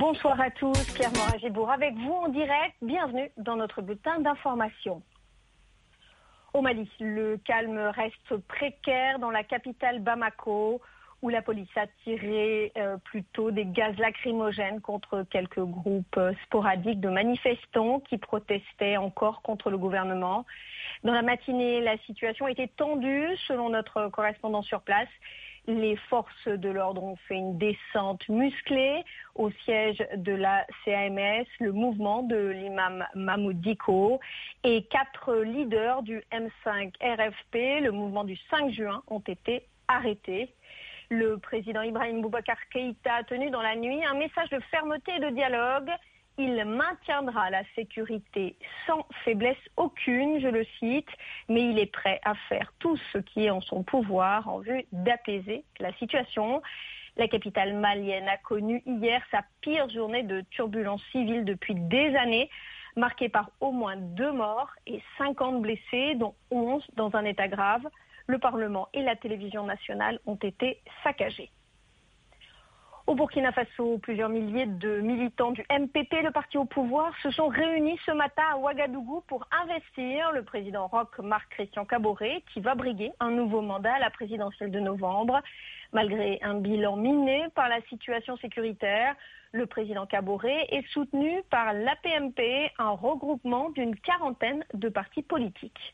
Bonsoir à tous, Claire Morin-Gébour avec vous en direct. Bienvenue dans notre bulletin d'information. Au Mali, le calme reste précaire dans la capitale Bamako, où la police a tiré plutôt des gaz lacrymogènes contre quelques groupes sporadiques de manifestants qui protestaient encore contre le gouvernement. Dans la matinée, la situation était tendue selon notre correspondant sur place. Les forces de l'ordre ont fait une descente musclée au siège de la CAMS, le mouvement de l'imam Mahmoud Dicko, et 4 leaders du M5 RFP, le mouvement du 5 juin, ont été arrêtés. Le président Ibrahim Boubacar Keïta a tenu dans la nuit un message de fermeté et de dialogue. Il maintiendra la sécurité sans faiblesse aucune, je le cite, mais il est prêt à faire tout ce qui est en son pouvoir en vue d'apaiser la situation. La capitale malienne a connu hier sa pire journée de turbulence civile depuis des années, marquée par au moins 2 morts et 50 blessés, dont 11 dans un état grave. Le Parlement et la télévision nationale ont été saccagés. Au Burkina Faso, plusieurs milliers de militants du MPP, le parti au pouvoir, se sont réunis ce matin à Ouagadougou pour investir le président Roch Marc Christian Kaboré, qui va briguer un nouveau mandat à la présidentielle de novembre. Malgré un bilan miné par la situation sécuritaire, le président Kaboré est soutenu par l'APMP, un regroupement d'une 40aine de partis politiques.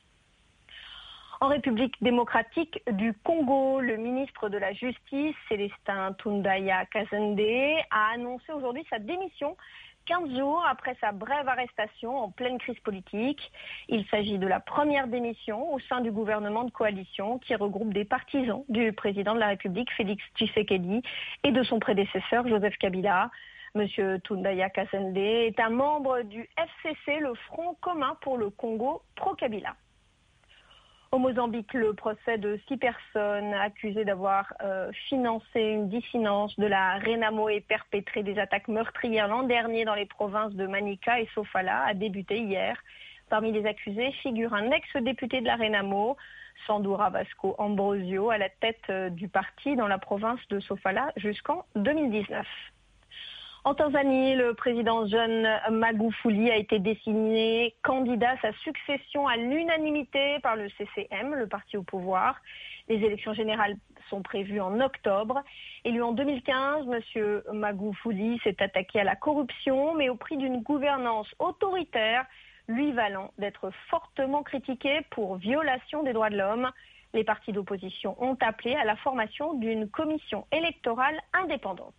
En République démocratique du Congo, le ministre de la Justice, Célestin Tundaya Kazende, a annoncé aujourd'hui sa démission 15 jours après sa brève arrestation en pleine crise politique. Il s'agit de la première démission au sein du gouvernement de coalition qui regroupe des partisans du président de la République, Félix Tshisekedi, et de son prédécesseur, Joseph Kabila. Monsieur Tundaya Kazende est un membre du FCC, le Front commun pour le Congo pro-Kabila. Au Mozambique, le procès de 6 personnes accusées d'avoir financé une dissidence de la Renamo et perpétré des attaques meurtrières l'an dernier dans les provinces de Manica et Sofala a débuté hier. Parmi les accusés figure un ex-député de la Renamo, Sandura Vasco Ambrosio, à la tête du parti dans la province de Sofala jusqu'en 2019. En Tanzanie, le président John Magufuli a été désigné candidat à sa succession à l'unanimité par le CCM, le parti au pouvoir. Les élections générales sont prévues en octobre. Élu en 2015, M. Magufuli s'est attaqué à la corruption, mais au prix d'une gouvernance autoritaire, lui valant d'être fortement critiqué pour violation des droits de l'homme. Les partis d'opposition ont appelé à la formation d'une commission électorale indépendante.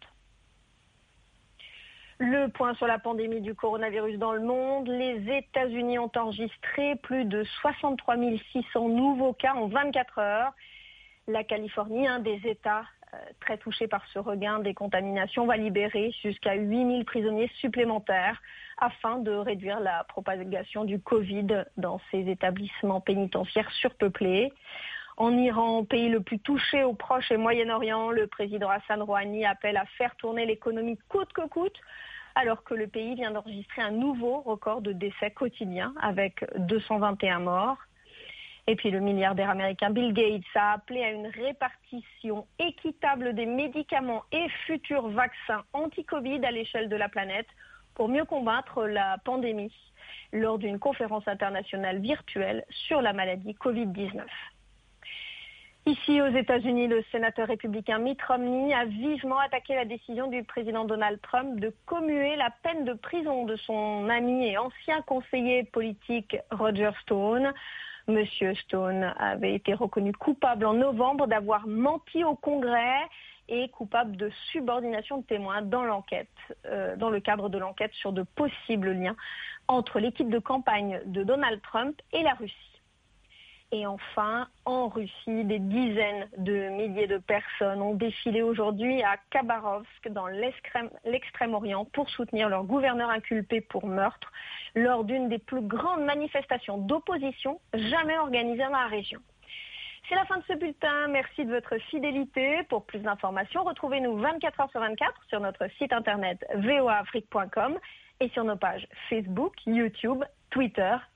Le point sur la pandémie du coronavirus dans le monde. Les États-Unis ont enregistré plus de 63 600 nouveaux cas en 24 heures. La Californie, un des États très touchés par ce regain des contaminations, va libérer jusqu'à 8 000 prisonniers supplémentaires afin de réduire la propagation du Covid dans ces établissements pénitentiaires surpeuplés. En Iran, pays le plus touché au Proche et Moyen-Orient, le président Hassan Rouhani appelle à faire tourner l'économie coûte que coûte, alors que le pays vient d'enregistrer un nouveau record de décès quotidiens avec 221 morts. Et puis le milliardaire américain Bill Gates a appelé à une répartition équitable des médicaments et futurs vaccins anti-Covid à l'échelle de la planète pour mieux combattre la pandémie lors d'une conférence internationale virtuelle sur la maladie Covid-19. Ici, aux États-Unis, le sénateur républicain Mitt Romney a vivement attaqué la décision du président Donald Trump de commuer la peine de prison de son ami et ancien conseiller politique Roger Stone. Monsieur Stone avait été reconnu coupable en novembre d'avoir menti au Congrès et coupable de subordination de témoins dans l'enquête, dans le cadre de l'enquête sur de possibles liens entre l'équipe de campagne de Donald Trump et la Russie. Et enfin, en Russie, des dizaines de milliers de personnes ont défilé aujourd'hui à Khabarovsk, dans l'extrême-orient, pour soutenir leur gouverneur inculpé pour meurtre, lors d'une des plus grandes manifestations d'opposition jamais organisées dans la région. C'est la fin de ce bulletin. Merci de votre fidélité. Pour plus d'informations, retrouvez-nous 24 heures sur 24 sur notre site internet voaafrique.com et sur nos pages Facebook, YouTube, Twitter